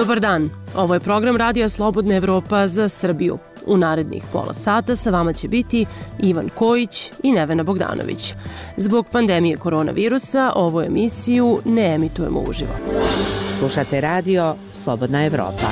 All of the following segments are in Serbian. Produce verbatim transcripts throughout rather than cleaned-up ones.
Dobar dan, ovo je program Radija Slobodna Evropa za Srbiju. U narednih pola sata sa vama će biti Ivan Kojić i Nevena Bogdanović. Zbog pandemije koronavirusa ovu emisiju ne emitujemo uživo. Slušate Radio Slobodna Evropa.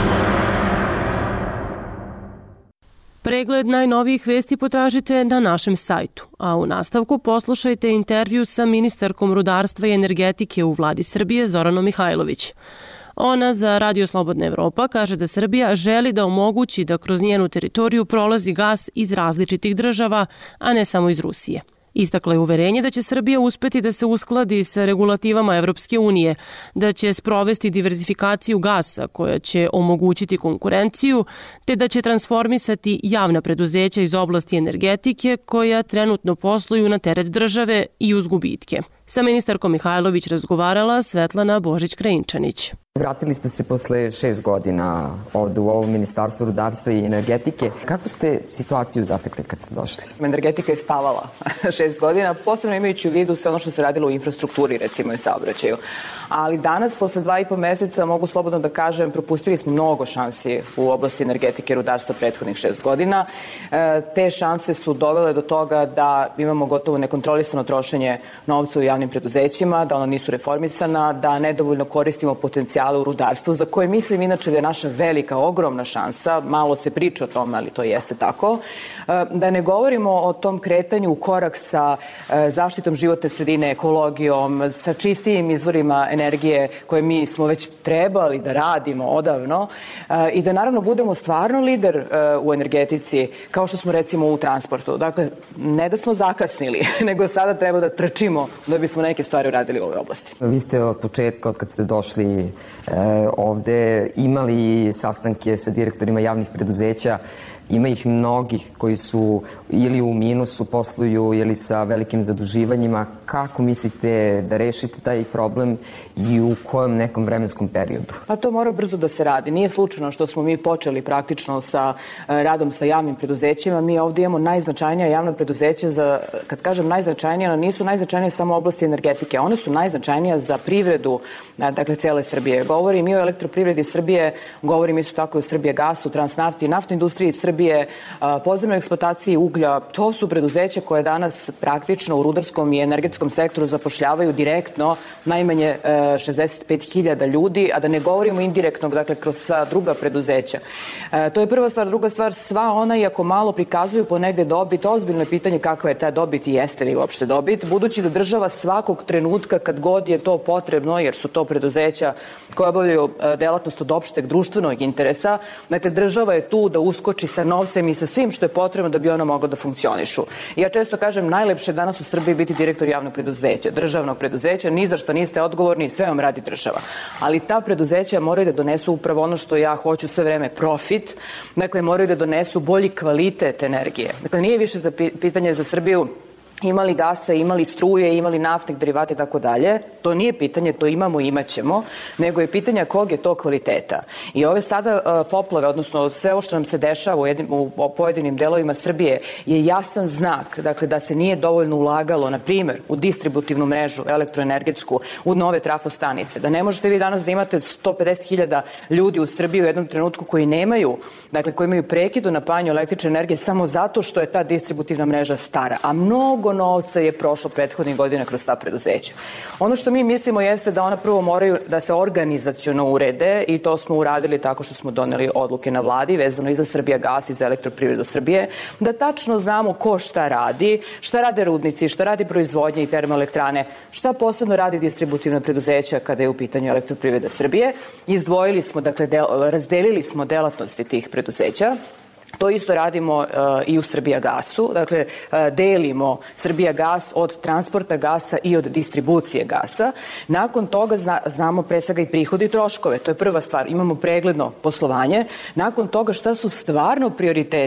Pregled najnovijih vesti potražite na našem sajtu, a u nastavku poslušajte intervju sa ministarkom rudarstva i energetike u vladi Srbije Zoranom Mihajlović. Ona za Radio Slobodna Evropa kaže da Srbija želi da omogući da kroz njenu teritoriju prolazi gas iz različitih država, a ne samo iz Rusije. Istakla je uverenje da će Srbija uspeti da se uskladi sa regulativama Evropske unije, da će sprovesti diverzifikaciju gasa koja će omogućiti konkurenciju, te da će transformisati javna preduzeća iz oblasti energetike koja trenutno posluju na teret države i uz gubitke. Sa ministarkom Mihajlović razgovarala Svetlana Božić-Krajinčanić. Vratili ste se posle šest godina ovde u ovo Ministarstvo rudarstva i energetike. Kakvu ste situaciju zatekli kad ste došli? Energetika je spavala šest godina, posebno imajući u vidu sve ono što se radilo u infrastrukturi, recimo i saobraćaju. Ali danas, posle dva i po meseca, mogu slobodno da kažem, propustili smo mnogo šansi u oblasti energetike i rudarstva prethodnih šest godina. E, te šanse su dovele do toga da imamo gotovo nekontrolisano trošenje novca u javnim preduzećima, da ona nisu reformisana, da nedovoljno koristimo potencijale u rudarstvu, za koje mislim inače da je naša velika, ogromna šansa, malo se priča o tome, ali to jeste tako. E, da ne govorimo o tom kretanju u korak sa e, zaštitom životne sredine, ekologijom, sa čistijim izvorima energije koje mi smo već trebali da radimo odavno e, i da naravno budemo stvarno lider e, u energetici, kao što smo recimo u transportu. Dakle, ne da smo zakasnili, nego sada treba da trčimo da bismo neke stvari uradili u ovoj oblasti. Vi ste od početka, od kad ste došli e, ovde, imali sastanke sa direktorima javnih preduzeća. Ima ih mnogih koji su ili u minusu posluju ili sa velikim zaduživanjima. Kako mislite da rešite taj problem i u kojem nekom vremenskom periodu? Pa to mora brzo da se radi. Nije slučajno što smo mi počeli praktično sa radom sa javnim preduzećima. Mi ovdje imamo najznačajnija javna preduzeća za, kad kažem najznačajnija, nisu najznačajnije samo oblasti energetike. One su najznačajnija za privredu, dakle, cele Srbije. Govorim i o elektroprivredi Srbije, govorim isto tako o Srbijagasu, Transnafti, naftnoj industriji Srbije, podzemnoj eksploataciji uglja. To su preduzeća koje danas praktično u rudarskom i energetskom sektoru zapošljavaju direktno najmanje šezdeset pet hiljada ljudi, a da ne govorimo indirektno, dakle, kroz sva druga preduzeća. To je prva stvar. Druga stvar, sva ona, iako malo prikazuju ponegde dobit, ozbiljno je pitanje kakva je ta dobit i jeste li uopšte dobit, budući da država svakog trenutka, kad god je to potrebno, jer su to preduzeća koje obavljaju delatnost od opšteg društvenog interesa, dakle, država je tu da uskoči sa novcem i sa svim što je potrebno da bi ona mogla da funkcionišu. Ja često kažem, najlepše je danas u Srbiji biti direktor javnog preduzeća, državnog preduzeća, ni za što niste odgovorni, sve vam radi država. Ali ta preduzeća moraju da donesu upravo ono što ja hoću sve vreme, profit, dakle moraju da donesu bolji kvalitet energije. Dakle, nije više za pitanje za Srbiju imali gasa, imali struje, imali naftnih derivata i tako dalje. To nije pitanje, to imamo i imaćemo, nego je pitanje kog je to kvaliteta. I ove sada uh, poplave, odnosno sve ovo što nam se dešava u, jednim, u, u pojedinim delovima Srbije je jasan znak, dakle, da se nije dovoljno ulagalo, na primjer, u distributivnu mrežu elektroenergetsku, u nove trafostanice. Da ne možete vi danas da imate sto pedeset hiljada ljudi u Srbiji u jednom trenutku koji nemaju, dakle, koji imaju prekid u napajanju električne energije samo zato što je ta distributivna mreža stara. A mnogo novca je prošlo prethodnih godina kroz ta preduzeća. Ono što mi mislimo jeste da ona prvo moraju da se organizaciono urede i to smo uradili tako što smo doneli odluke na vladi vezano i za Srbijagas i za Elektroprivredu Srbije, da tačno znamo ko šta radi, šta rade rudnici, šta radi proizvodnje i termoelektrane, šta posebno radi distributivna preduzeća kada je u pitanju Elektroprivreda Srbije. Izdvojili smo, dakle, del, razdelili smo delatnosti tih preduzeća. To isto radimo uh, i u Srbijagasu, dakle uh, delimo Srbijagas od transporta gasa i od distribucije gasa. Nakon toga zna, znamo pre svega i prihodi i troškove, to je prva stvar, imamo pregledno poslovanje. Nakon toga šta su stvarno prioriteti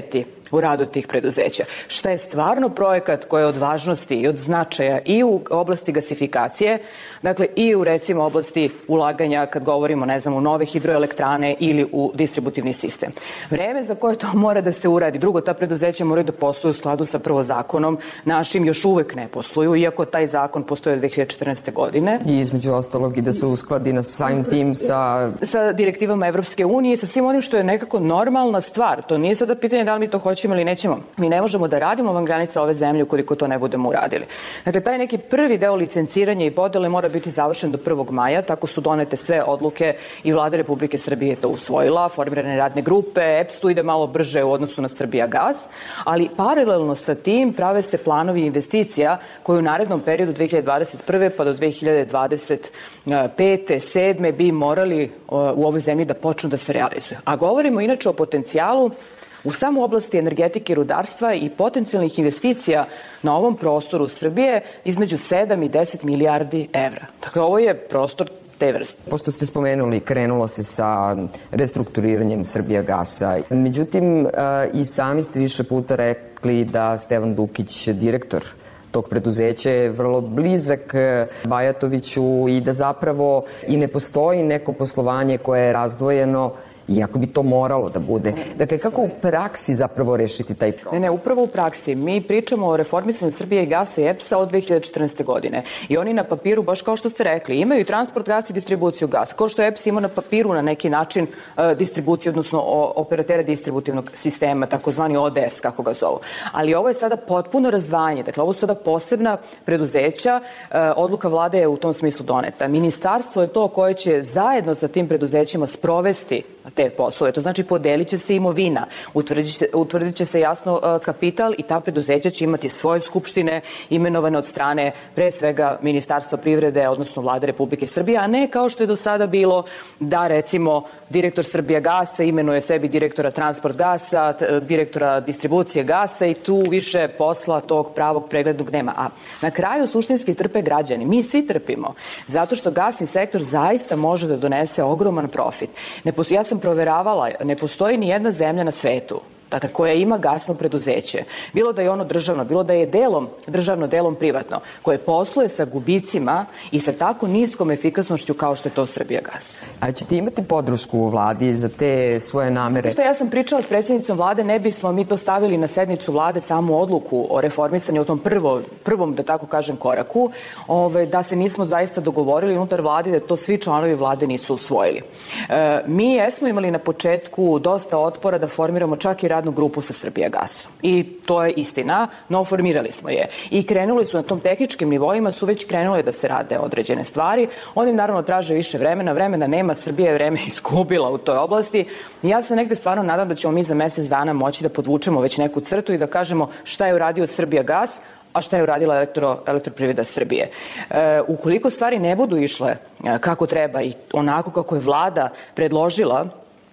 u radu tih preduzeća. Šta je stvarno projekat koji je od važnosti i od značaja i u oblasti gasifikacije, dakle i u recimo oblasti ulaganja kad govorimo, ne znam, u nove hidroelektrane ili u distributivni sistem. Vreme za koje to mora da se uradi. Drugo, ta preduzeća moraju da posluju u skladu sa prvo zakonom. Našim još uvek ne posluju, iako taj zakon postoje od dve hiljade četrnaeste. godine. I između ostalog i da se uskladi na samim tim sa... sa direktivama Evropske unije, sa svim onim što je nekako normalna stvar. To nije sada pitanje da li mi to hoćemo ili nećemo. Mi ne možemo da radimo van granica ove zemlje ukoliko to ne budemo uradili. Dakle, taj neki prvi deo licenciranja i podele mora biti završen do prvog maja, tako su donete sve odluke i Vlada Republike Srbije je to usvojila, formirane radne grupe, E P S tu ide malo brže u odnosu na Srbijagas, ali paralelno sa tim prave se planovi investicija koji u narednom periodu dve hiljade dvadeset prve pa do dve hiljade dvadeset pete. sedme bi morali u ovoj zemlji da počnu da se realizuju. A govorimo inače o potencijalu u samu oblasti energetike i rudarstva i potencijalnih investicija na ovom prostoru Srbije između sedam i deset milijardi evra. Dakle, ovo je prostor te vrste. Pošto ste spomenuli, krenulo se sa restrukturiranjem Srbijagasa. Međutim, i sami ste više puta rekli da Stevan Dukić, direktor tog preduzeća, je vrlo blizak Bajatoviću i da zapravo i ne postoji neko poslovanje koje je razdvojeno, iako bi to moralo da bude. Dakle, kako u praksi zapravo rešiti taj problem? Ne, ne, upravo u praksi. Mi pričamo o reformisanju Srbije i gasa i E P S-a od dve hiljade četrnaeste. godine. I oni na papiru, baš kao što ste rekli, imaju i transport gasa i distribuciju gasa. Kao što je E P S imao na papiru na neki način uh, distribuciju, odnosno o, operatere distributivnog sistema, takozvani O D S, kako ga zovu. Ali ovo je sada potpuno razdvajanje. Dakle, ovo su sada posebna preduzeća. Uh, odluka vlade je u tom smislu doneta. Ministarstvo je to koje će zajedno sa tim preduzećima sprovesti te poslove. To znači podelit će se imovina, utvrdit će, utvrdit će se jasno uh, kapital i ta preduzeća će imati svoje skupštine imenovane od strane pre svega Ministarstva privrede, odnosno Vlade Republike Srbije, a ne kao što je do sada bilo da recimo direktor Srbijagasa imenuje sebi direktora Transport gasa, direktora distribucije gasa i tu više posla tog pravog preglednog nema. A na kraju suštinski trpe građani. Mi svi trpimo. Zato što gasni sektor zaista može da donese ogroman profit. Ne pos... Ja sam proveravala, ne postoji ni jedna zemlja na svetu dakle, koja ima gasno preduzeće, bilo da je ono državno, bilo da je delom državno, delom privatno, koje posluje sa gubicima i sa tako niskom efikasnošću kao što je to Srbijagas. A ćete imati podršku u vladi za te svoje namere? Što ja sam pričala s predsjednicom vlade, ne bismo mi to stavili na sednicu vlade samu odluku o reformisanju, o tom prvo, prvom, da tako kažem, koraku, ove, da se nismo zaista dogovorili unutar vlade, da to svi članovi vlade nisu usvojili. E, mi jesmo imali na početku dosta otpora da formiramo čak i radnu grupu sa Srbijagasom. I to je istina, no formirali smo je. I krenuli su na tom tehničkim nivoima, su već krenule da se rade određene stvari. Oni naravno traže više vremena, vremena nema, Srbija je vreme izgubila u toj oblasti. Ja se negde stvarno nadam da ćemo mi za mesec dana moći da podvučemo već neku crtu i da kažemo šta je uradio Srbijagas, a šta je uradila elektro, elektroprivreda Srbije. E, ukoliko stvari ne budu išle e, kako treba i onako kako je vlada predložila,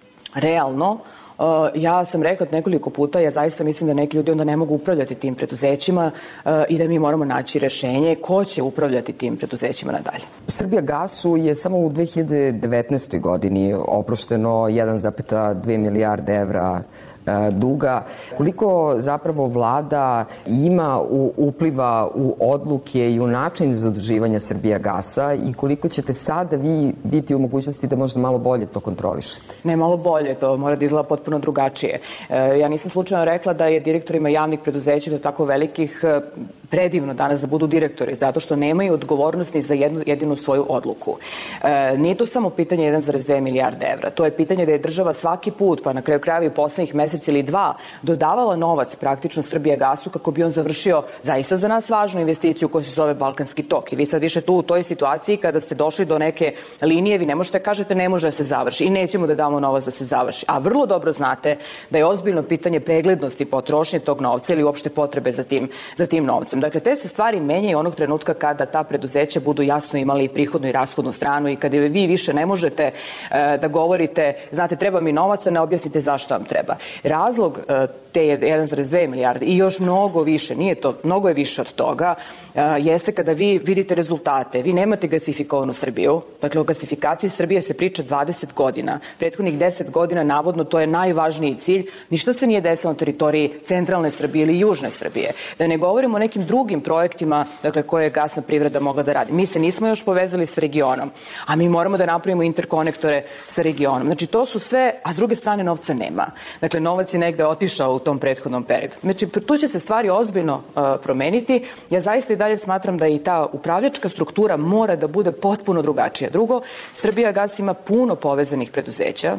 realno, Uh, ja sam rekla nekoliko puta, ja zaista mislim da neki ljudi onda ne mogu upravljati tim preduzećima uh, i da mi moramo naći rešenje ko će upravljati tim preduzećima nadalje. Srbijagasu je samo u dve hiljade devetnaestoj. godini oprošteno jedan zarez dve milijarde evra duga. Koliko zapravo vlada ima u, upliva u odluke i u način zaduživanja Srbijagasa i koliko ćete sada vi biti u mogućnosti da možda malo bolje to kontrolišete? Ne, malo bolje, to mora da izgleda potpuno drugačije. E, ja nisam slučajno rekla da je direktorima javnih preduzeća do tako velikih predivno danas da budu direktori, zato što nemaju odgovornosti za jednu jedinu svoju odluku. E, nije to samo pitanje jedan zarez dve milijarde evra. To je pitanje da je država svaki put, pa na kraju krajeva i poslednjih mesec ili dva, dodavala novac praktično Srbijagasu kako bi on završio zaista za nas važnu investiciju koja se zove Balkanski tok. I vi sad više tu u toj situaciji kada ste došli do neke linije, vi ne možete kažete ne može da se završi i nećemo da damo novac da se završi. A vrlo dobro znate da je ozbiljno pitanje preglednosti potrošnje tog novca ili uopšte potrebe za tim, za tim novcem. sistem. Dakle, te se stvari menjaju onog trenutka kada ta preduzeća budu jasno imali prihodnu i rashodnu stranu i kada vi više ne možete e, da govorite, znate, treba mi novac, a ne objasnite zašto vam treba. Razlog e, te jedan zarez dve milijarde i još mnogo više, nije to, mnogo je više od toga, e, jeste kada vi vidite rezultate. Vi nemate gasifikovanu Srbiju. Dakle, o gasifikaciji Srbije se priča dvadeset godina. Prethodnih deset godina, navodno, to je najvažniji cilj. Ništa se nije desilo na teritoriji centralne Srbije ili južne Srbije. Da ne govorimo o nekim drugim projektima, dakle, koje je gasna privreda mogla da radi. Mi se nismo još povezali sa regionom, a mi moramo da napravimo interkonektore sa regionom. Znači, to su sve, a s druge strane novca nema. Dakle, novac je negde otišao u tom prethodnom periodu. Znači, tu će se stvari ozbiljno uh, promeniti. Ja zaista i dalje smatram da i ta upravljačka struktura mora da bude potpuno drugačija. Drugo, Srbijagas ima puno povezanih preduzeća,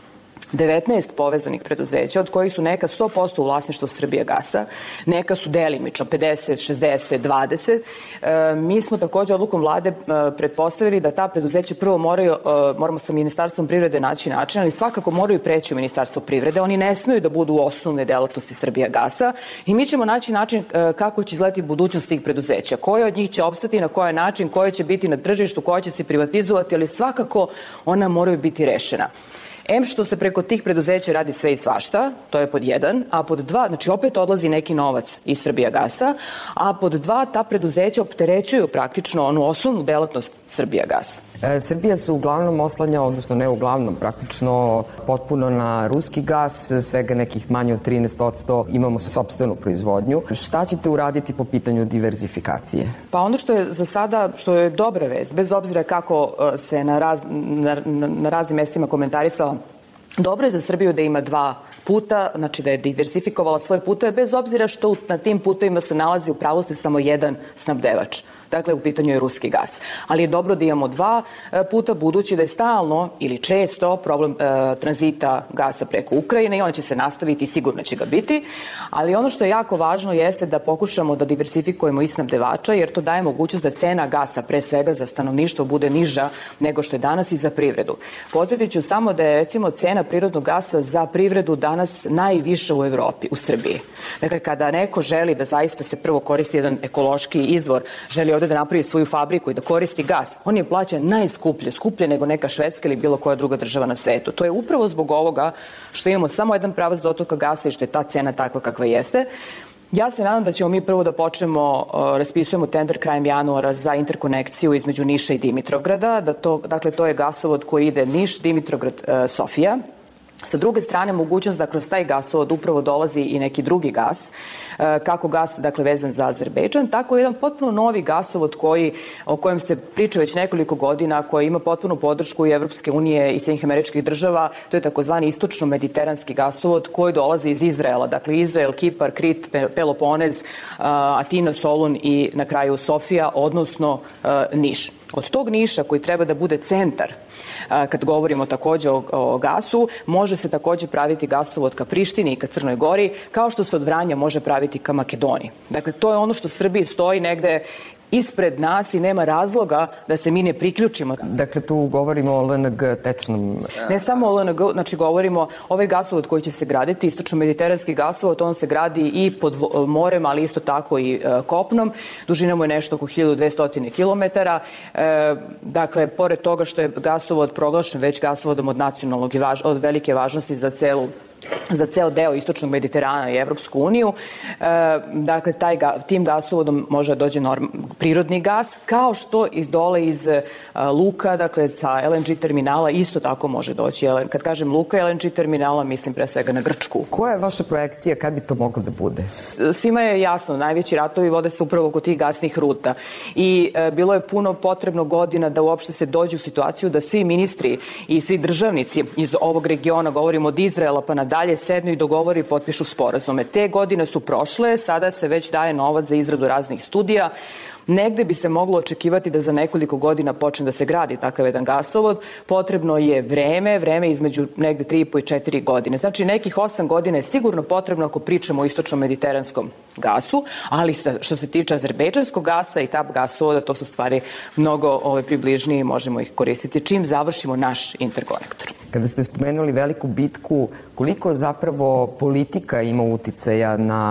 devetnaest povezanih preduzeća, od kojih su neka sto posto u vlasništvu Srbijagasa, neka su delimično pedeset, šezdeset, dvadeset. E, mi smo takođe odlukom vlade e, pretpostavili da ta preduzeća prvo moraju, e, moramo sa Ministarstvom privrede naći način, ali svakako moraju preći u Ministarstvo privrede. Oni ne smeju da budu osnovne delatnosti Srbijagasa i mi ćemo naći način e, kako će izgledati budućnost tih preduzeća. Koje od njih će opstati, na koji način, koje će biti na tržištu, koje će se privatizovati, ali svakako ona moraju biti rešena. Em što se preko tih preduzeća radi sve i svašta, to je pod jedan, a pod dva, znači opet odlazi neki novac iz Srbijagasa, a pod dva, ta preduzeća opterećuju praktično onu osnovnu delatnost Srbijagasa. E, Srbija se uglavnom oslanja, odnosno ne uglavnom, praktično potpuno na ruski gas, svega nekih manje od trinaest posto imamo sopstvenu proizvodnju. Šta ćete uraditi po pitanju diverzifikacije? Pa ono što je za sada, što je dobra vest, bez obzira kako se na, raz, na, na raznim mestima komentarisala, dobro je za Srbiju da ima dva puta, znači da je diversifikovala svoje puteve, bez obzira što na tim putevima se nalazi u pravosti samo jedan snabdevač. Dakle, u pitanju je ruski gas. Ali je dobro da imamo dva puta, budući da je stalno ili često problem e, tranzita gasa preko Ukrajine i on će se nastaviti i sigurno će ga biti. Ali ono što je jako važno jeste da pokušamo da diversifikujemo i snabdevača, jer to daje mogućnost da cena gasa, pre svega za stanovništvo, bude niža nego što je danas i za privredu. Podsjetit ću samo da je, recimo, cena prirodnog gasa za privredu danas najviša u Evropi, u Srbiji. Dakle, kada neko želi da zaista se prvo koristi jedan ekološki izvor, želi ovde da napravi svoju fabriku i da koristi gas, on je plaćen najskuplje, skuplje nego neka Švedska ili bilo koja druga država na svetu. To je upravo zbog ovoga što imamo samo jedan pravac dotoka gasa i što je ta cena takva kakva jeste. Ja se nadam da ćemo mi prvo da počnemo, raspisujemo tender krajem januara za interkonekciju između Niša i Dimitrovgrada. Da to, dakle, to je gasovod koji ide Niš, Dimitrovgrad, Sofija. Sa druge strane, mogućnost da kroz taj gasovod upravo dolazi i neki drugi gas, kako gas, dakle, vezan za Azerbejdžan, tako jedan potpuno novi gasovod koji, o kojem se priča već nekoliko godina, koji ima potpunu podršku i Evropske unije i Sjedinjenih Američkih Država, to je takozvani istočno-mediteranski gasovod koji dolazi iz Izraela, dakle Izrael, Kipar, Krit, Peloponez, Atina, Solun i na kraju Sofija, odnosno Niš. Od tog Niša, koji treba da bude centar, kad govorimo takođe o, o gasu, može se takođe praviti gasovod ka Prištini i ka Crnoj Gori, kao što se od Vranja može praviti ka Makedoniji. Dakle, to je ono što Srbiji stoji negde ispred nas i nema razloga da se mi ne priključimo. Dakle, tu govorimo o L N G tečnom... Ne samo o L N G, znači govorimo ovaj gasovod koji će se graditi, istočno-mediteranski gasovod, on se gradi i pod morem, ali isto tako i e, kopnom. Dužina mu je nešto oko hiljadu dvesta kilometara. E, dakle, pored toga što je gasovod proglašen već gasovodom od nacionalnog i važ, od velike važnosti za celu za ceo deo istočnog Mediterana i Evropsku uniju. E, dakle, taj ga, tim gasovodom može da dođe norm, prirodni gas, kao što iz dole iz a, luka, dakle, sa L N G terminala isto tako može doći. Kad kažem luka L N G terminala, mislim pre svega na Grčku. Koja je vaša projekcija, kad bi to moglo da bude? Svima je jasno, najveći ratovi vode se upravo kod tih gasnih ruta. I e, bilo je puno potrebno godina da uopšte se dođe u situaciju da svi ministri i svi državnici iz ovog regiona, govorimo od Izraela pa na dalje, sednu i dogovori i potpišu sporazume. Te godine su prošle, sada se već daje novac za izradu raznih studija. Negde bi se moglo očekivati da za nekoliko godina počne da se gradi takav jedan gasovod. Potrebno je vreme, vreme između negde tri i po i četiri godine. Znači nekih osam godina je sigurno potrebno ako pričamo o istočno-mediteranskom gasu, ali što se tiče azerbejdžanskog gasa i tap gasovoda, to su stvari mnogo ove, približnije i možemo ih koristiti čim završimo naš interkonektor. Kada ste spomenuli veliku bitku, koliko zapravo politika ima uticaja na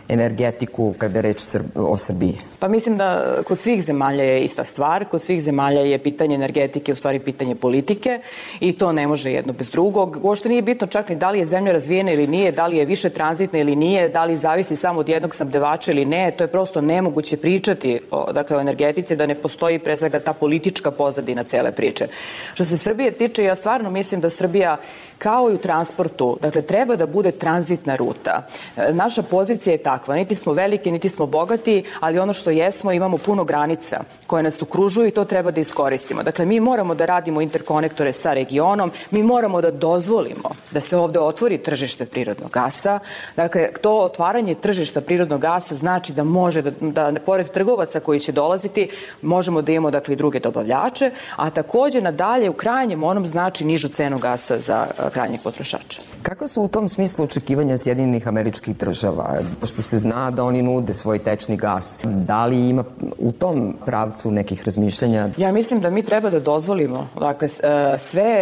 energetiku kada je reč o Srbiji? Pa mislim da kod svih zemalja je ista stvar, kod svih zemalja je pitanje energetike u stvari pitanje politike i to ne može jedno bez drugog. Uopšte nije bitno čak ni da li je zemlja razvijena ili nije, da li je više tranzitna ili nije, da li zavisi samo od jednog snabdevača ili ne, to je prosto nemoguće pričati o, dakle, o energetici da ne postoji pre svega ta politička pozadina cele priče. Što se Srbije tiče, ja stvarno mislim da Srbija kao i u transportu, dakle, treba da bude tranzitna ruta. Naša pozicija je takva, niti smo veliki, niti smo bogati, ali ono što jesmo, imamo puno granica koje nas okružuju i to treba da iskoristimo. Dakle, mi moramo da radimo interkonektore sa regionom, mi moramo da dozvolimo da se ovde otvori tržište prirodnog gasa. Dakle, to otvaranje tržišta prirodnog gasa znači da može, da, da pored trgovaca koji će dolaziti, možemo da imamo, dakle, i druge dobavljače, a takođe nadalje u krajnjem onom znači nižu cenu gasa za krajnjeg potrošača. Kakva su u tom smislu očekivanja Sjedinjenih Američkih Država? Pošto se zna da oni nude svoj tečni gas. Da li ima u tom pravcu nekih razmišljanja? Ja mislim da mi treba da dozvolimo, dakle, sve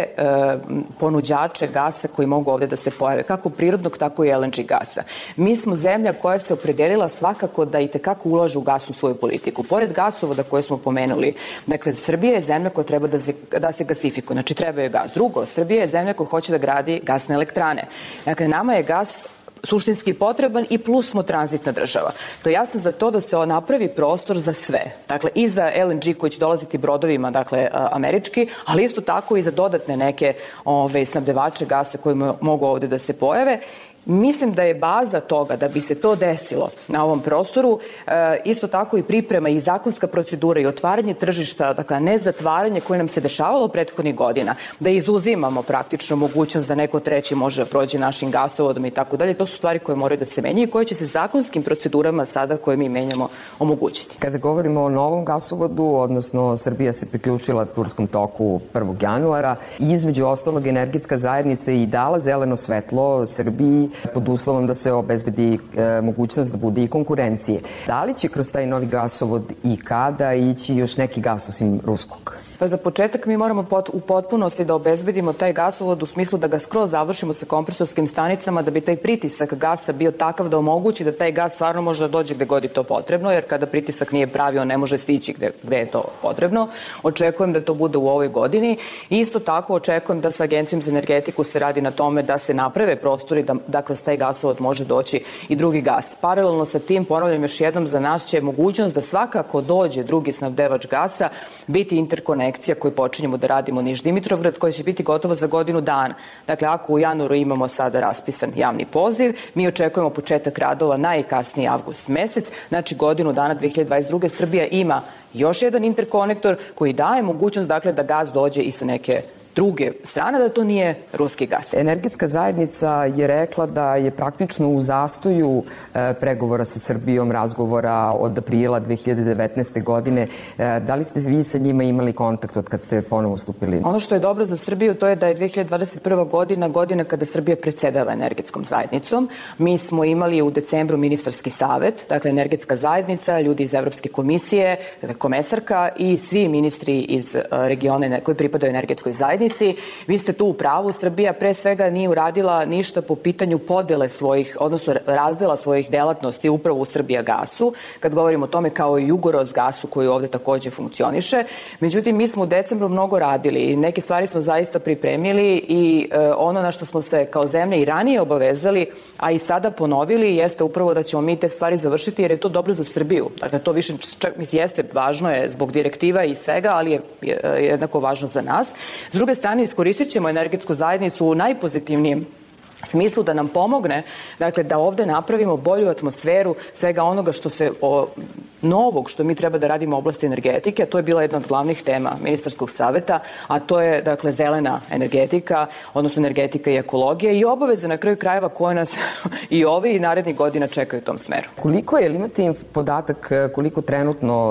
ponuđače gasa koji mogu ovde da se pojave, kako prirodnog, tako i L N G gasa. Mi smo zemlja koja se opredelila svakako da i tekako ulaže u gas u svoju politiku. Pored gasovoda koje smo pomenuli, dakle, Srbija je zemlja koja treba da se, da se gasifikuje, znači treba je gas. Drugo, Srbija je zemlja koja hoće da gradi gasne elektrane. Dakle, nama je gas suštinski potreban i plus smo tranzitna država. To ja sam za to da se napravi prostor za sve. Dakle, i za L N G koji će dolaziti brodovima, dakle, američki, ali isto tako i za dodatne neke ove, snabdevače gasa koji mogu ovde da se pojave. Mislim da je baza toga da bi se to desilo na ovom prostoru e, isto tako i priprema i zakonska procedura i otvaranje tržišta, dakle ne zatvaranje koje nam se dešavalo prethodnih godina, da izuzimamo praktično mogućnost da neko treći može da prođe našim gasovodom i tako dalje. To su stvari koje moraju da se menjaju i koje će se zakonskim procedurama sada koje mi menjamo omogućiti. Kada govorimo o novom gasovodu, odnosno Srbija se priključila Turskom toku prvog januara i između ostalog energetska zajednica i dala zeleno svetlo Srbiji pod uslovom da se obezbedi e, mogućnost da bude i konkurencije. Da li će kroz taj novi gasovod i kada ići još neki gas osim ruskog? Pa za početak mi moramo pot, u potpunosti da obezbedimo taj gasovod u smislu da ga skroz završimo sa kompresorskim stanicama da bi taj pritisak gasa bio takav da omogući da taj gas stvarno može da dođe gde god je to potrebno, jer kada pritisak nije pravi, on ne može stići gde, gde je to potrebno. Očekujem da to bude u ovoj godini. Isto tako očekujem da sa Agencijom za energetiku se radi na tome da se naprave prostori da, da kroz taj gasovod može doći i drugi gas. Paralelno sa tim, ponavljam još jednom, za nas će mogućnost da svakako dođe drugi snabdevač gasa biti interkonekcija koju počinjemo da radimo Niš-Dimitrovgrad, koja će biti gotova za godinu dana. Dakle, ako u januaru imamo sada raspisan javni poziv, mi očekujemo početak radova najkasniji avgust mesec, znači godinu dana dve hiljade dvadeset druge. Srbija ima još jedan interkonektor koji daje mogućnost, dakle, da gas dođe i sa neke druge strane, da to nije ruski gas. Energetska zajednica je rekla da je praktično u zastoju e, pregovora sa Srbijom, razgovora od aprila dve hiljade devetnaeste. godine. E, da li ste vi sa njima imali kontakt od kad ste ponovo stupili? Ono što je dobro za Srbiju to je da je dve hiljade dvadeset prva. godina godina kada Srbija predsedava energetskom zajednicom. Mi smo imali u decembru ministarski savet, dakle energetska zajednica, ljudi iz Evropske komisije, komesarka i svi ministri iz regiona koji pripadaju energetskoj zajednici. Vi ste tu u pravu, Srbija pre svega nije uradila ništa po pitanju podele svojih, odnosno razdela svojih delatnosti upravo u Srbijagasu, kad govorimo o tome kao i Jugorozgasu koji ovde takođe funkcioniše. Međutim, mi smo u decembru mnogo radili i neke stvari smo zaista pripremili i e, ono na što smo se kao zemlja i ranije obavezali, a i sada ponovili, jeste upravo da ćemo mi te stvari završiti jer je to dobro za Srbiju. Dakle, to više čak mislim jeste važno je zbog direktiva i svega, ali je jednako važno za nas. S druge strane, iskoristit ćemo energetsku zajednicu u najpozitivnijem smislu da nam pomogne, dakle, da ovde napravimo bolju atmosferu svega onoga što se o, novog što mi treba da radimo u oblasti energetike, a to je bila jedna od glavnih tema ministarskog saveta, a to je, dakle, zelena energetika, odnosno energetika i ekologija i obaveze na kraju krajeva koje nas i ove i narednih godina čekaju u tom smeru. Koliko je, ili imate podatak koliko trenutno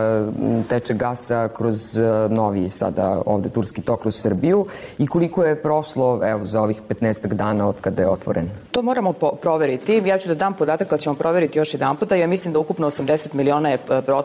uh, teče gasa kroz uh, novi sada ovde Turski tok kroz Srbiju i koliko je prošlo, evo, za ovih petnaestak dana od kada je otvoren? To moramo po- proveriti. Ja ću da dam podatak kada ćemo proveriti još jedan puta. Ja mislim da ukupno osamdeset miliona je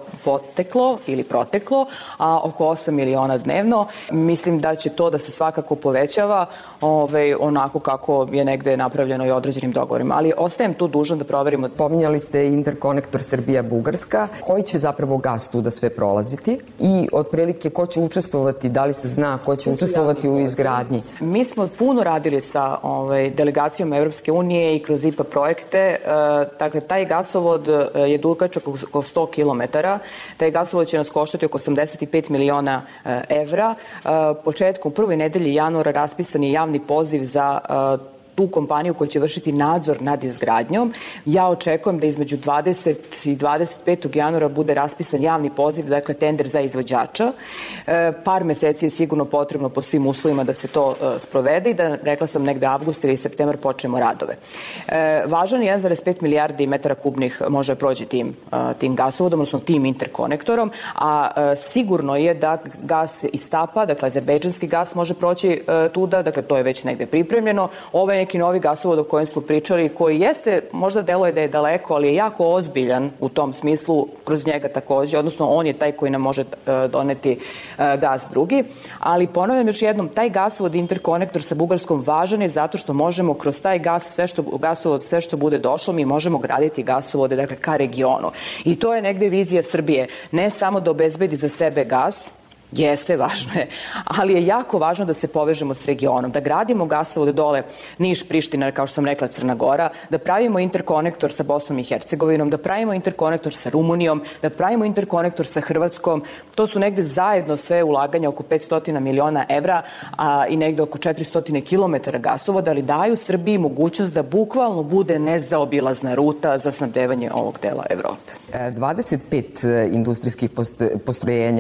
poteklo ili proteklo, a oko osam miliona dnevno. Mislim da će to da se svakako povećava ovaj, onako kako je negde napravljeno i određenim dogovorima. Ali ostajem tu dužan da proverimo. Pominjali ste interkonektor Srbija-Bugarska. Koji će zapravo gas tu da sve prolaziti i otprilike ko će učestvovati, da li se zna ko će učestvovati u izgradnji? Mi smo puno radili sa ovaj, delegacijom Evropske unije i kroz I P A projekte. E, dakle, taj gasovod je dugačak oko sto kilometara. Taj gasovod će nas koštati oko osamdeset pet miliona e, evra. E, početkom prve nedelje januara raspisan je javni poziv za e, tu kompaniju koja će vršiti nadzor nad izgradnjom. Ja očekujem da između dvadesetog i dvadeset petog januara bude raspisan javni poziv, dakle tender za izvođača. E, par meseci je sigurno potrebno po svim uslovima da se to e, sprovede i da, rekla sam, negde avgust ili septembar počnemo radove. E, važan je jedan zarez pet milijardi metara kubnih može proći tim, e, tim gasovodom, odnosno tim interkonektorom, a e, sigurno je da gas iz Tapa, dakle azerbejdžanski gas može proći e, tuda, dakle to je već negde pripremljeno. Ovo je neki novi gasovod o kojem smo pričali, koji jeste, možda deluje da je daleko, ali je jako ozbiljan u tom smislu, kroz njega takođe, odnosno on je taj koji nam može doneti gas drugi. Ali ponavljam još jednom, taj gasovod interkonektor sa Bugarskom važan je zato što možemo kroz taj gas, sve što, gasovod, sve što bude došlo, mi možemo graditi gasovode, dakle, ka regionu. I to je negde vizija Srbije. Ne samo da obezbedi za sebe gas, jeste, važno je, ali je jako važno da se povežemo s regionom, da gradimo gasovod dole Niš, Priština, kao što sam rekla, Crna Gora, da pravimo interkonektor sa Bosnom i Hercegovinom, da pravimo interkonektor sa Rumunijom, da pravimo interkonektor sa Hrvatskom. To su negde zajedno sve ulaganja oko petsto miliona evra a, i negde oko četiristo kilometara gasovoda, ali daju Srbiji mogućnost da bukvalno bude nezaobilazna ruta za snabdevanje ovog dela Evrope. dvadeset pet industrijskih postrojenja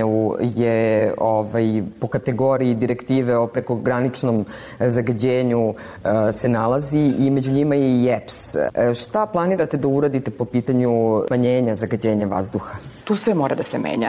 je ovaj, po kategoriji direktive o prekograničnom zagađenju se nalazi i među njima je i E P S. Šta planirate da uradite po pitanju smanjenja zagađenja vazduha? Tu sve mora da se menja.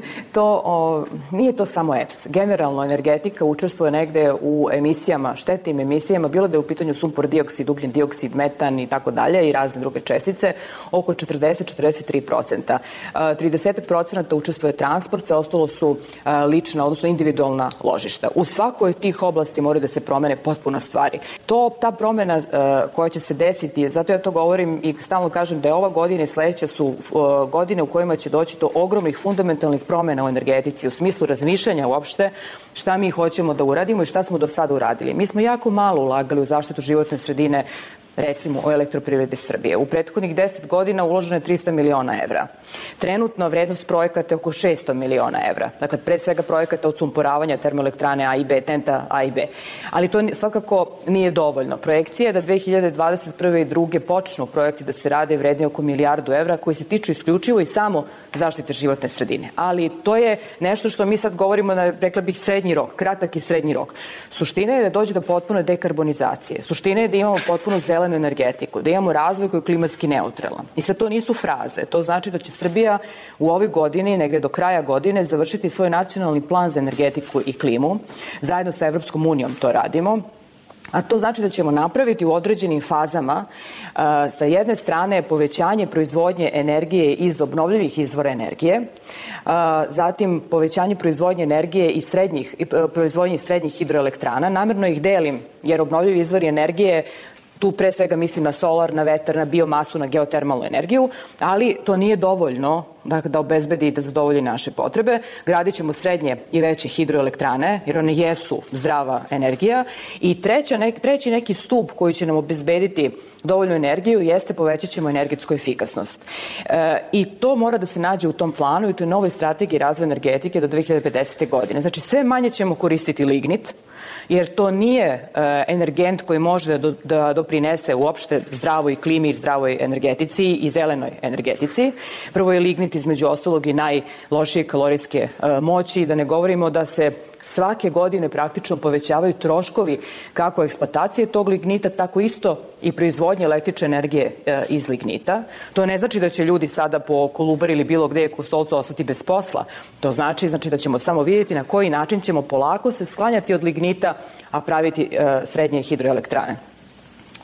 to, o, nije to samo E P S. Generalno, energetika učestvuje negde u emisijama, štetnim emisijama, bilo da je u pitanju sumpor dioksid, ugljen dioksid, metan i tako dalje i razne druge čestice, oko četrdeset do četrdeset tri procenta. trideset procenta učestvuje transport, sve ostalo su lična, odnosno individualna ložišta. U svakoj od tih oblasti moraju da se promene potpuno stvari. To, ta promena uh, koja će se desiti, zato ja to govorim i stalno kažem da je ova godina i sledeća su uh, godine u kojima će doći do ogromnih fundamentalnih promena u energetici, u smislu razmišljanja uopšte šta mi hoćemo da uradimo i šta smo do sada uradili. Mi smo jako malo ulagali u zaštitu životne sredine, recimo o Elektroprivredi Srbije. U prethodnih deset godina uloženo je trista miliona evra. Trenutno vrednost projekata je oko šesto miliona evra. Dakle, pre svega projekata odsumporavanja termoelektrane A i B, Tenta A i B. Ali to svakako nije dovoljno. Projekcija je da dve hiljade dvadeset prve i druge počnu projekti da se rade vredni oko milijardu evra koji se tiču isključivo i samo zaštite životne sredine. Ali to je nešto što mi sad govorimo na, rekla bih, srednji rok, kratak i srednji rok. Suština je da dođe do potpune dekarbonizacije. Suština je da imamo potpuno zelenu energetiku, da imamo razvoj koji je klimatski neutralan. I sad to nisu fraze. To znači da će Srbija u ovoj godini, negde do kraja godine, završiti svoj nacionalni plan za energetiku i klimu. Zajedno sa Evropskom unijom to radimo. A to znači da ćemo napraviti u određenim fazama uh, sa jedne strane povećanje proizvodnje energije iz obnovljivih izvora energije, uh, zatim povećanje proizvodnje energije iz srednjih, uh, proizvodnje srednjih hidroelektrana. Namerno ih delim jer obnovljivi izvori energije, tu pre svega mislim na solar, na vetar, na biomasu, na geotermalnu energiju, ali to nije dovoljno da, da obezbedi i da zadovolji naše potrebe. Gradit ćemo srednje i veće hidroelektrane, jer one jesu zdrava energija. I treća, ne, treći neki stup koji će nam obezbediti dovoljnu energiju jeste povećat ćemo energetsku efikasnost. E, I to mora da se nađe u tom planu i u toj novoj strategiji razvoja energetike do dve hiljade pedesete. godine. Znači, sve manje ćemo koristiti lignit, jer to nije uh, energent koji može da, da doprinese uopšte zdravoj klimi, zdravoj energetici i zelenoj energetici. Prvo je lignit između ostalog i najlošije kalorijske uh, moći, da ne govorimo da se svake godine praktično povećavaju troškovi kako eksploatacije tog lignita, tako isto i proizvodnje električne energije e, iz lignita. To ne znači da će ljudi sada po Kolubari ili bilo gde Kostolcu ostati bez posla. To znači, znači da ćemo samo vidjeti na koji način ćemo polako se sklanjati od lignita, a praviti e, srednje hidroelektrane.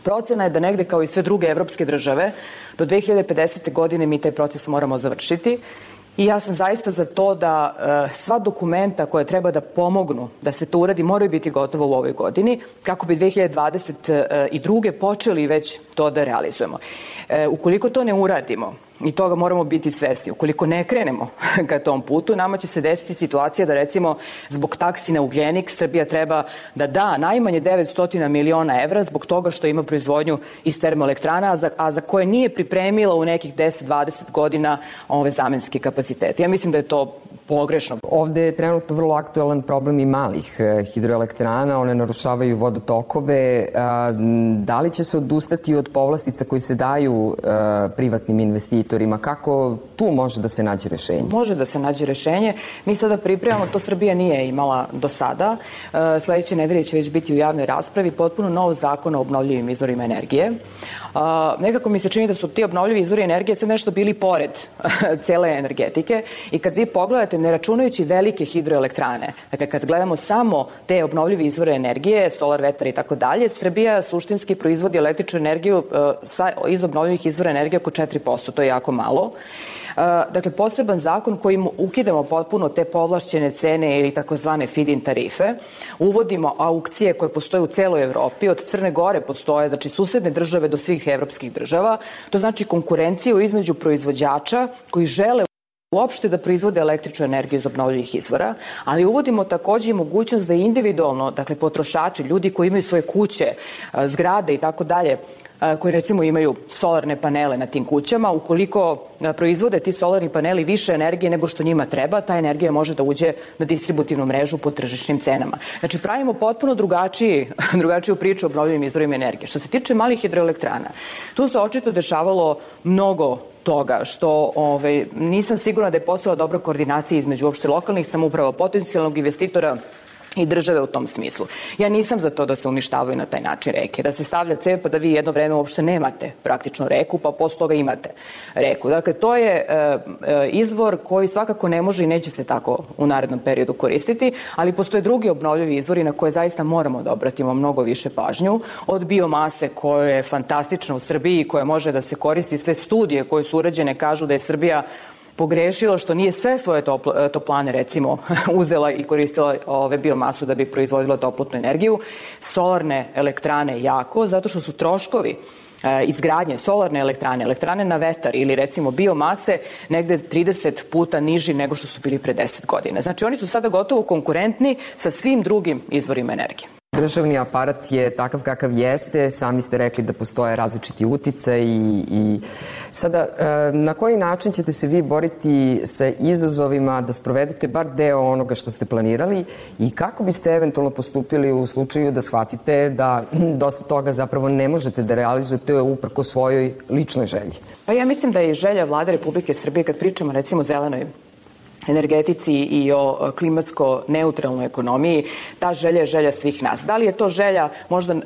Procena je da negde kao i sve druge evropske države do dve hiljade pedesete. godine mi taj proces moramo završiti. I ja sam zaista za to da e, sva dokumenta koja treba da pomognu da se to uradi moraju biti gotovo u ovoj godini kako bi dve hiljade dvadeset druge. počeli već to da realizujemo. E, ukoliko to ne uradimo, i toga moramo biti svesni, ukoliko ne krenemo ka tom putu, nama će se desiti situacija da recimo zbog taksi na ugljenik Srbija treba da da najmanje devetsto miliona evra zbog toga što ima proizvodnju iz termoelektrana, a za, a za koje nije pripremila u nekih deset do dvadeset godina ove zamenske kapacitete. Ja mislim da je to pogrešno. Ovde je trenutno vrlo aktuelan problem i malih hidroelektrana, one narušavaju vodotokove. Da li će se odustati od povlastica koji se daju privatnim investitorima? Kako tu može da se nađe rešenje? Može da se nađe rešenje. Mi sada pripremamo, to Srbija nije imala do sada. Sledeće nedelje će već biti u javnoj raspravi potpuno nov zakon o obnovljivim izvorima energije. Uh, nekako mi se čini da su ti obnovljivi izvori energije sad nešto bili pored cele energetike i kad vi pogledate, ne računajući velike hidroelektrane, dakle kad gledamo samo te obnovljive izvore energije, solar, vetar i tako dalje, Srbija suštinski proizvodi električnu energiju uh, sa, iz obnovljivih izvora energije oko četiri posto, to je jako malo. Dakle, poseban zakon kojim ukidamo potpuno te povlašćene cene ili takozvane feed-in tarife, uvodimo aukcije koje postoje u celoj Evropi, od Crne Gore postoje, znači susedne države do svih evropskih država, to znači konkurenciju između proizvođača koji žele uopšte da proizvode električnu energiju iz obnovljivih izvora, ali uvodimo takođe i mogućnost da individualno, dakle potrošači, ljudi koji imaju svoje kuće, zgrade i tako dalje, koji recimo imaju solarne panele na tim kućama, ukoliko proizvode ti solarni paneli više energije nego što njima treba, ta energija može da uđe na distributivnu mrežu po tržišnim cenama. Znači pravimo potpuno drugačiji, drugačiju priču o obnovljivim izvorima energije. Što se tiče malih hidroelektrana, tu se očito dešavalo mnogo toga što ovaj, nisam sigurna da je postojala dobra koordinacija između uopšte lokalnih samouprava, potencijalnog investitora i države u tom smislu. Ja nisam za to da se uništavaju na taj način reke, da se stavlja cev pa da vi jedno vreme uopšte nemate praktično reku, pa posle toga imate reku. Dakle, to je e, e, izvor koji svakako ne može i neće se tako u narednom periodu koristiti, ali postoje drugi obnovljivi izvori na koje zaista moramo da obratimo mnogo više pažnju, od biomase koja je fantastična u Srbiji i koja može da se koristi. Sve studije koje su urađene kažu da je Srbija pogrešila što nije sve svoje topl- toplane recimo uzela i koristila ove biomasu da bi proizvodila toplotnu energiju. Solarne elektrane jako, zato što su troškovi e, izgradnje solarne elektrane, elektrane na vetar ili recimo biomase negde trideset puta niži nego što su bili pre deset godina. Znači oni su sada gotovo konkurentni sa svim drugim izvorima energije. Državni aparat je takav kakav jeste, sami ste rekli da postoje različiti uticaj i, i sada na koji način ćete se vi boriti sa izazovima da sprovedete bar deo onoga što ste planirali i kako biste eventualno postupili u slučaju da shvatite da dosta toga zapravo ne možete da realizujete uprko svojoj ličnoj želji? Pa ja mislim da je želja Vlade Republike Srbije, kad pričamo recimo o zelenoj energetici i o klimatsko neutralnoj ekonomiji, ta želja je želja svih nas. Da li je to želja možda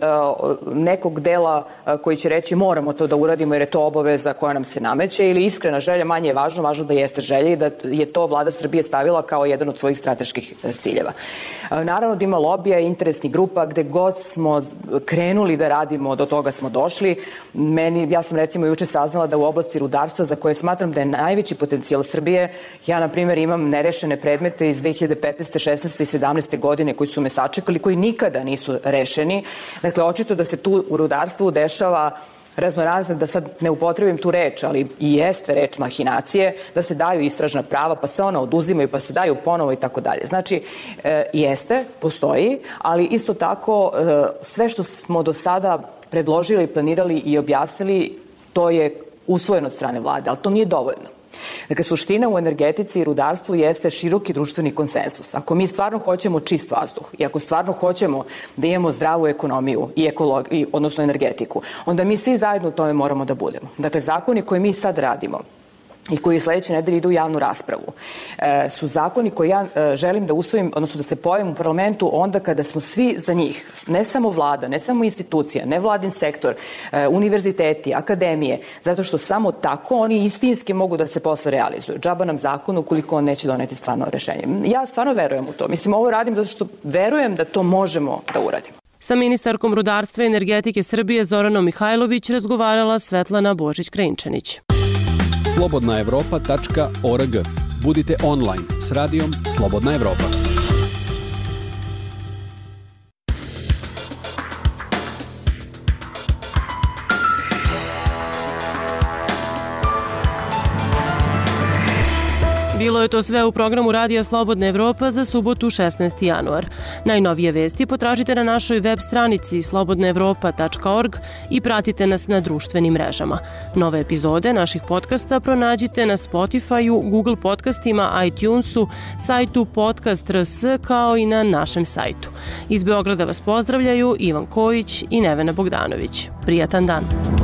nekog dela koji će reći moramo to da uradimo jer je to obaveza koja nam se nameće ili iskrena želja, manje je važno, važno da jeste želja i da je to Vlada Srbije stavila kao jedan od svojih strateških ciljeva. Naravno da ima lobija i interesnih grupa gde god smo krenuli da radimo, do toga smo došli. Meni, ja sam recimo juče saznala da u oblasti rudarstva, za koje smatram da je najveći potencijal Srbije, ja na primjer imam nerešene predmete iz dve hiljade petnaeste, šesnaeste i sedamnaeste godine koji su me sačekali, koji nikada nisu rešeni. Dakle, očito da se tu u rudarstvu dešava raznorazne, da sad ne upotrebim tu reč, ali i jeste reč mahinacije, da se daju istražna prava, pa se ona oduzimaju, pa se daju ponovo i tako dalje. Znači, e, jeste, postoji, ali isto tako e, sve što smo do sada predložili, planirali i objasnili, to je usvojeno od strane vlade, ali to nije dovoljno. Dakle, suština u energetici i rudarstvu jeste široki društveni konsensus. Ako mi stvarno hoćemo čist vazduh i ako stvarno hoćemo da imamo zdravu ekonomiju i ekologiju, odnosno energetiku, onda mi svi zajedno u tome moramo da budemo. Dakle, zakoni koje mi sad radimo i koji sledeće nedelje idu u javnu raspravu, e, su zakoni koje ja e, želim da usvojim, odnosno da se pojavim u parlamentu onda kada smo svi za njih, ne samo vlada, ne samo institucija, ne vladin sektor, e, univerziteti, akademije, zato što samo tako oni istinski mogu da se posle realizuju. Džaba nam zakon ukoliko on neće doneti stvarno rešenje. Ja stvarno verujem u to. Mislim, ovo radim zato što verujem da to možemo da uradimo. Sa ministarkom rudarstva i energetike Srbije Zoranom Mihajlović razgovarala Svetlana Božić-Krejnčanić. slobodna evropa tačka org. Budite online s radijom Slobodna Evropa. Bilo je to sve u programu Radija Slobodna Evropa za subotu šesnaesti januar. Najnovije vesti potražite na našoj web stranici slobodna evropa tačka org i pratite nas na društvenim mrežama. Nove epizode naših podcasta pronađite na Spotify-u, Google podcastima, iTunesu, sajtu Podcast tačka r s kao i na našem sajtu. Iz Beograda vas pozdravljaju Ivan Kojić i Nevena Bogdanović. Prijatan dan!